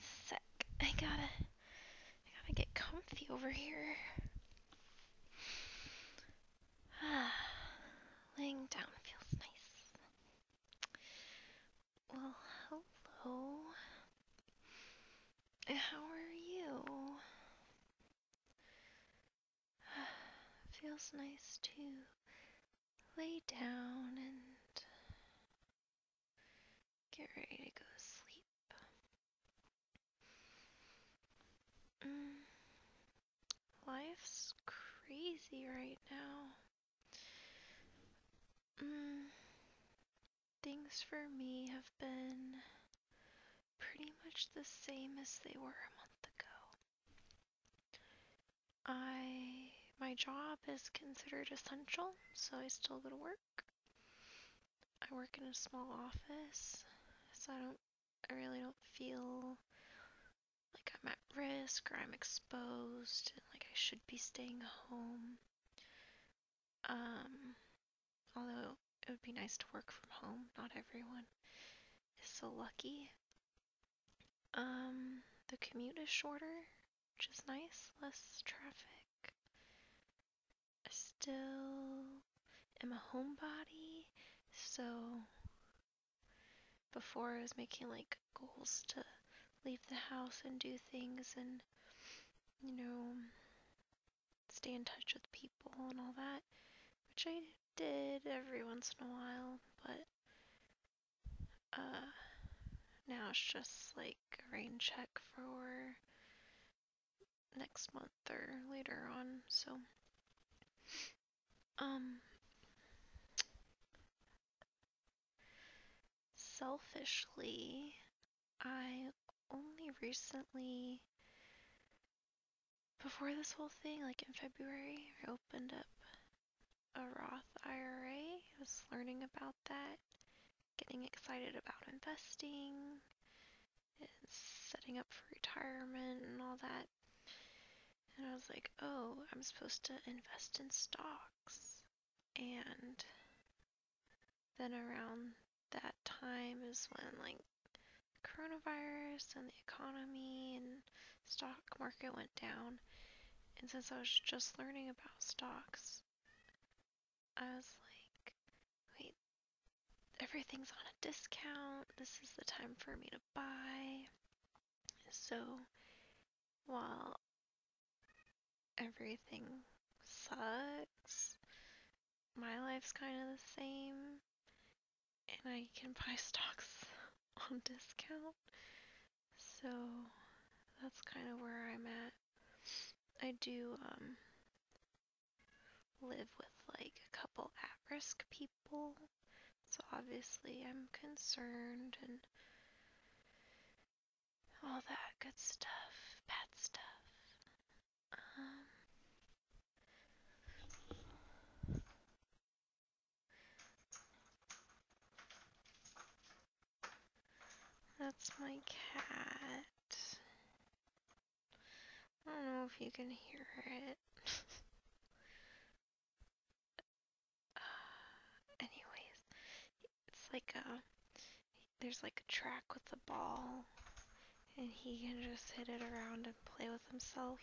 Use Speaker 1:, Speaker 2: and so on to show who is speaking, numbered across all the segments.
Speaker 1: sec. I gotta get comfy over here. Laying down feels nice. Well, hello. How are you? Feels nice to lay down and get ready to go to sleep. Life's crazy right now. Things for me have been pretty much the same as they were a month ago. My job is considered essential, so I still go to work. I work in a small office, so I really don't feel like I'm at risk or I'm exposed and like I should be staying home. Although it would be nice to work from home, not everyone is so lucky. The commute is shorter, which is nice, less traffic. I still am a homebody, so before I was making like goals to leave the house and do things and, stay in touch with people and all that, which I did every once in a while, but now it's just like a rain check for next month or later on, so selfishly, I only recently, before this whole thing, like in February, I opened up a Roth IRA. I was learning about that, getting excited about investing, and setting up for retirement and all that. And I was like, oh, I'm supposed to invest in stocks. And then around that time is when like coronavirus and the economy and stock market went down. And since I was just learning about stocks, I was like, wait, everything's on a discount. This is the time for me to buy. So while everything sucks, my life's kind of the same, and I can buy stocks on discount. So that's kind of where I'm at. I do live with like a couple at-risk people, so obviously I'm concerned and all that good stuff, bad stuff. That's my cat. I don't know if you can hear it. Anyways, it's like there's like a track with the ball, and he can just hit it around and play with himself.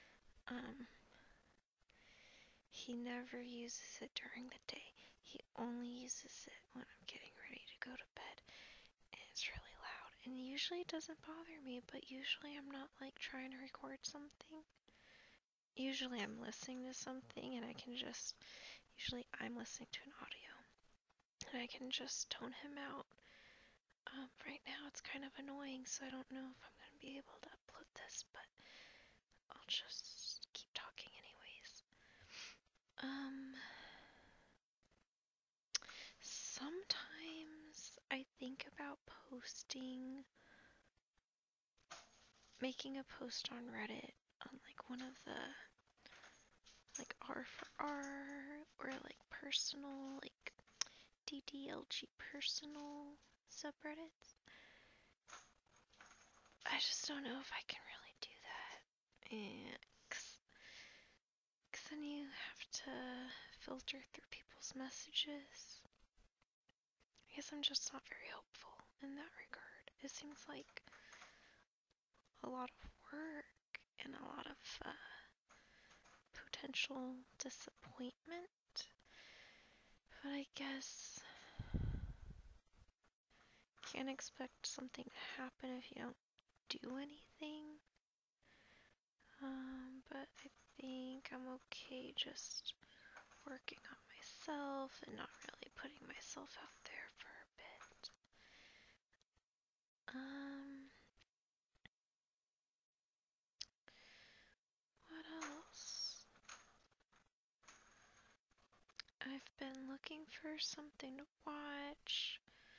Speaker 1: He never uses it during the day. He only uses it when I'm getting ready to go to bed, and it's really loud. And usually it doesn't bother me, but usually I'm not like trying to record something. Usually I'm listening to something and usually I'm listening to an audio, and I can just tone him out. Right now it's kind of annoying, so I don't know if I'm going to be able to upload this, but I'll just keep talking anyways. Sometimes I think about making a post on Reddit on like one of the like R for R or like personal, like DDLG personal subreddits. I just don't know if I can really do that. Cause then you have to filter through people's messages. I guess I'm just not very hopeful in that regard. It seems like a lot of work and a lot of potential disappointment. But I guess can't expect something to happen if you don't do anything. But I think I'm okay just working on myself and not really putting myself out there for a bit. What else? I've been looking for something to watch.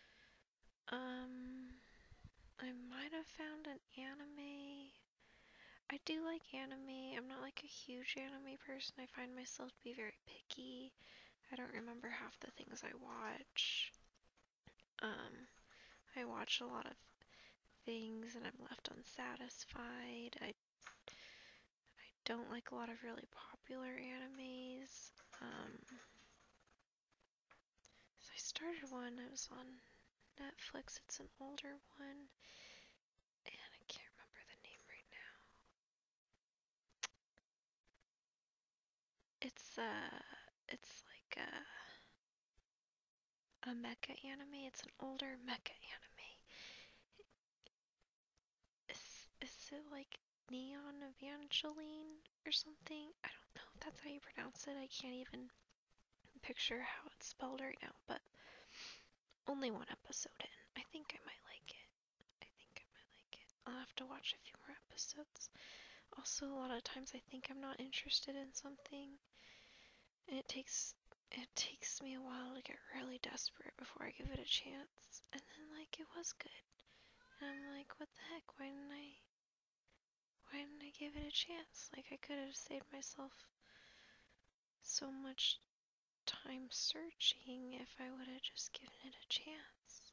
Speaker 1: I might have found an anime. I do like anime. I'm not like a huge anime person. I find myself to be very picky. I don't remember half the things I watch. I watch a lot of things and I'm left unsatisfied. I don't like a lot of really popular animes. So I started one. It was on Netflix. It's an older one. And I can't remember the name right now. It's like a mecha anime. It's an older mecha anime. Is it like Neon Evangeline or something? I don't know if that's how you pronounce it. I can't even picture how it's spelled right now, but only one episode in. I think I might like it. I'll have to watch a few more episodes. Also, a lot of times I think I'm not interested in something, and it takes me a while to get really desperate before I give it a chance. And then like it was good. And I'm like, what the heck? Why didn't I give it a chance? Like I could have saved myself so much time searching if I would have just given it a chance.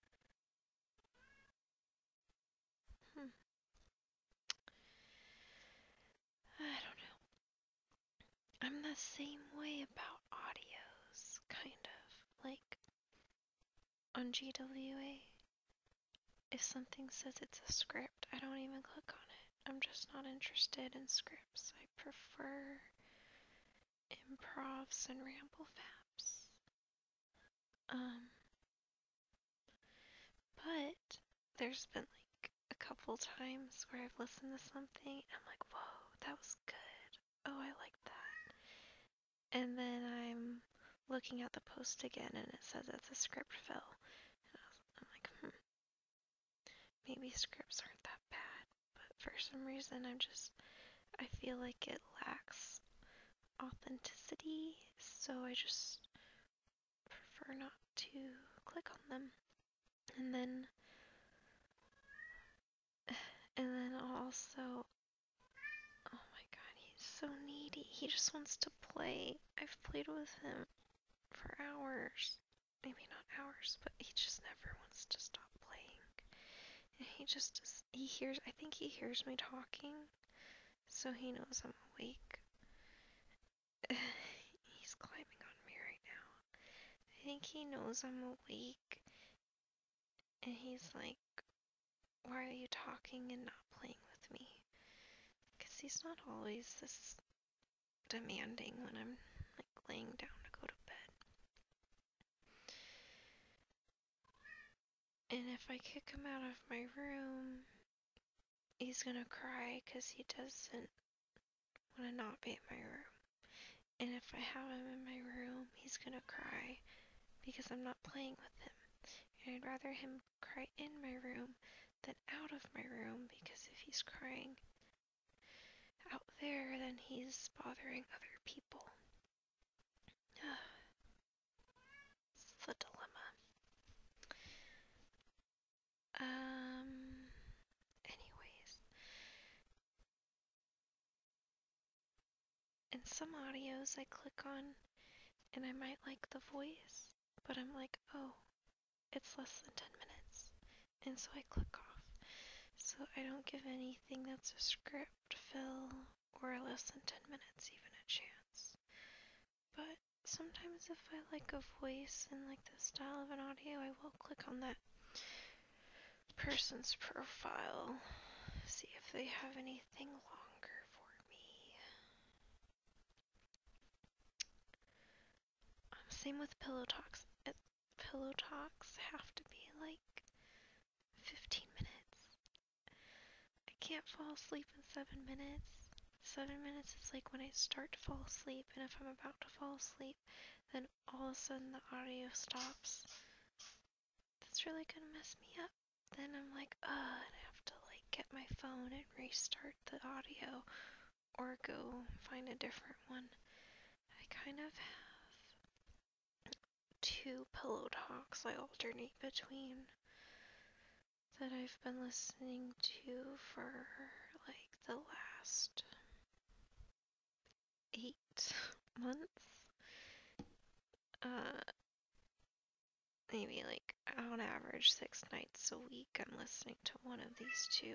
Speaker 1: I don't know. I'm the same way about audios, kind of. Like on GWA, if something says it's a script, I don't even click on it. I'm just not interested in scripts. I prefer improvs and ramble faps. But there's been like a couple times where I've listened to something and I'm like, whoa, that was good. Oh, I like that. And then I'm looking at the post again and it says it's a script fill. And I'm like, maybe scripts aren't that bad. But for some reason I feel like it lacks authenticity. So I just prefer not to click on them. And then also, oh my god, he's so needy. He just wants to play. I've played with him for hours. Maybe not hours, but he just never wants to stop playing. And I think he hears me talking, so he knows I'm awake. He's climbing on me right now. I think he knows I'm awake, and he's like, why are you talking and not playing with me? Because he's not always this demanding when I'm like laying down to go to bed. And if I kick him out of my room, he's gonna cry because he doesn't want to not be in my room. And if I have him in my room, he's gonna cry because I'm not playing with him. And I'd rather him cry in my room than out of my room, because if he's crying out there, then he's bothering other people. It's the dilemma. Anyways. In some audios I click on and I might like the voice, but I'm like, oh, it's less than 10 minutes. And so I click off. So I don't give anything that's a script fill or less than 10 minutes even a chance. But sometimes if I like a voice and like the style of an audio, I will click on that person's profile. see if they have anything longer for me. Same with Pillow Talks. Pillow Talks have to be like 15 minutes. I can't fall asleep in 7 minutes. 7 minutes is like when I start to fall asleep, and if I'm about to fall asleep, then all of a sudden the audio stops. That's really gonna mess me up. Then I'm like, and I have to like get my phone and restart the audio or go find a different one. I kind of have 2 Pillow Talks I alternate between that I've been listening to for like the last 8 months. Maybe like on average 6 nights a week I'm listening to one of these two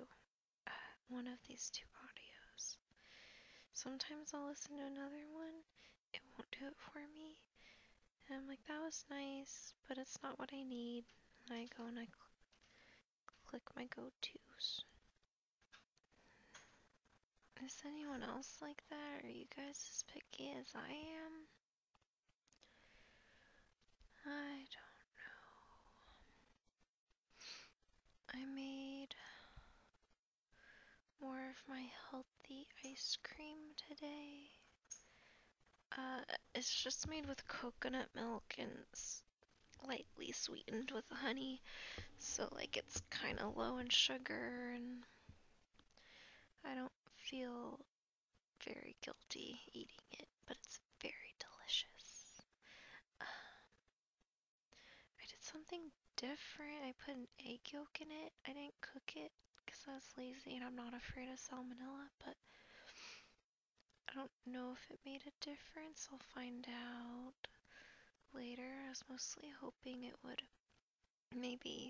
Speaker 1: audios. Sometimes I'll listen to another one, it won't do it for me, and I'm like, that was nice, but it's not what I need. And I go and I click my go-tos. Is anyone else like that? Are you guys as picky as I am? I don't know. I made more of my healthy ice cream today. It's just made with coconut milk and lightly sweetened with honey, so like it's kind of low in sugar, and I don't feel very guilty eating it, but it's very delicious. I did something different. I put an egg yolk in it. I didn't cook it because I was lazy and I'm not afraid of salmonella, but I don't know if it made a difference. I'll find out later. I was mostly hoping it would maybe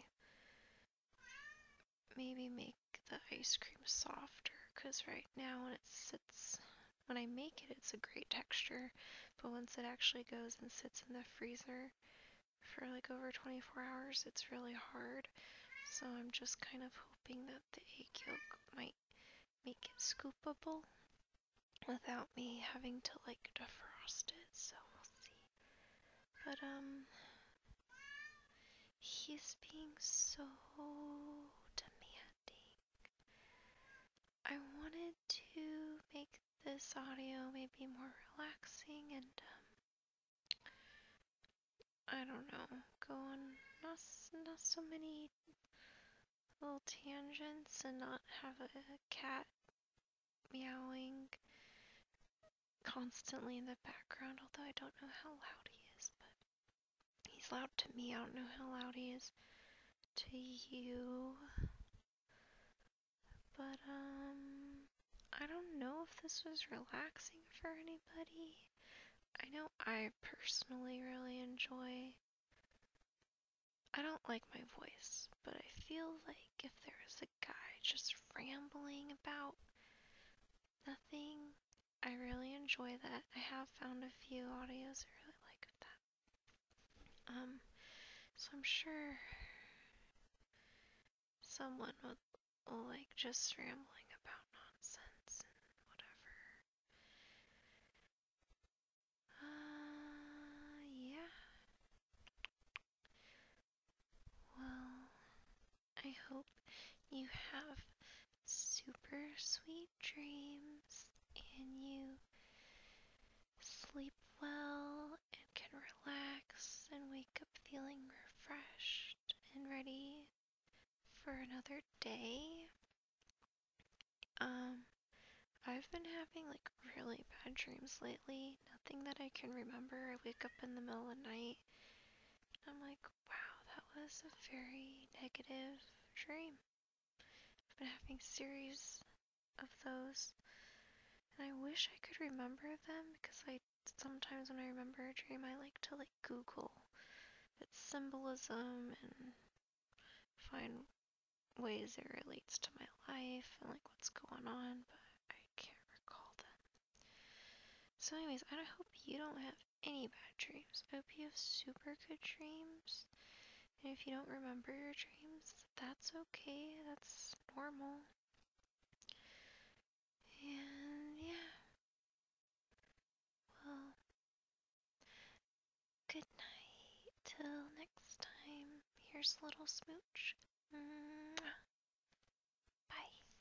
Speaker 1: make the ice cream softer, because right now when I make it, it's a great texture, but once it actually goes and sits in the freezer for like over 24 hours, it's really hard. So I'm just kind of hoping that the egg yolk might make it scoopable without me having to like defrost it, so we'll see. But he's being so demanding. I wanted to make this audio maybe more relaxing and I don't know, go on not so many little tangents and not have a cat meowing constantly in the background, although I don't know how loud he is, but he's loud to me. I don't know how loud he is to you. But I don't know if this was relaxing for anybody. I know I personally really enjoy. I don't like my voice, but I feel like if there was a guy just rambling about nothing, I really enjoy that. I have found a few audios I really like with that. So I'm sure someone will like just rambling about nonsense and whatever. Yeah. Well, I hope you have super sweet dreams and you sleep well and can relax and wake up feeling refreshed and ready for another day. I've been having like really bad dreams lately. Nothing that I can remember. I wake up in the middle of the night and I'm like, wow, that was a very negative dream. I've been having a series of those, and I wish I could remember them because sometimes when I remember a dream, I like to like Google its symbolism and find ways it relates to my life and like what's going on, but I can't recall them. So anyways, I hope you don't have any bad dreams. I hope you have super good dreams. And if you don't remember your dreams, that's okay. That's normal. until next time, here's a little smooch. Mwah.